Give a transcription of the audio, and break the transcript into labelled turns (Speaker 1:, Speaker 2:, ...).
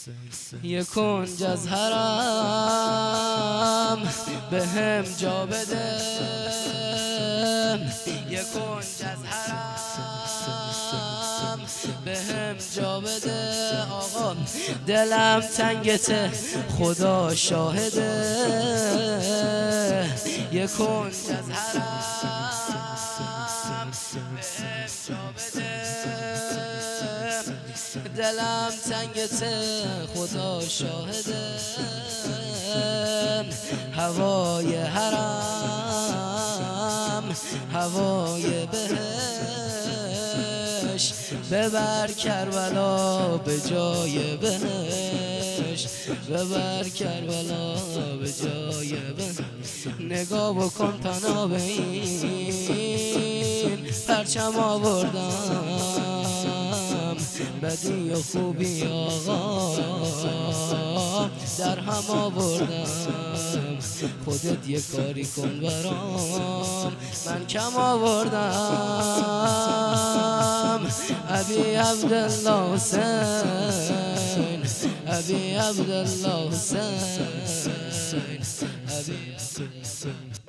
Speaker 1: یه کنج از حرم به هم جا بده، یه کنج از حرم به هم جا بده. آقا دلم تنگته خدا شاهده، یه کنج از حرم به هم جا بده. دلم تنگته خدا شاهده، هوای حرم هوای بهش، ببر کربلا به جای بهش، ببر کربلا به جای بهش. نگاه بکن پناه به این پرچم آوردم، بدی و خوبی آقا در هم آوردم. خودت یه کاری کن برام، من کم آوردم. ابی عبدالله حسین، ابی عبدالله حسین، ابی